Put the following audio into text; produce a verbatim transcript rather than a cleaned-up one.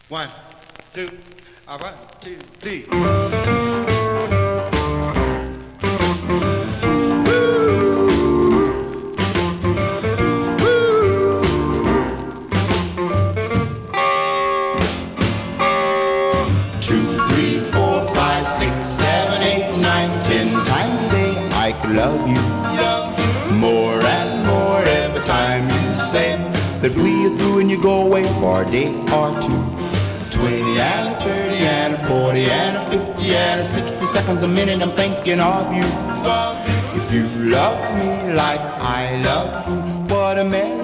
One, two, uh, one, two, three. Love you more and more every time you say that we are through and you go away for a day or two. Twenty and a thirty and a forty and a fifty and a sixty seconds a minute I'm thinking of you. If you love me like I love you, what a man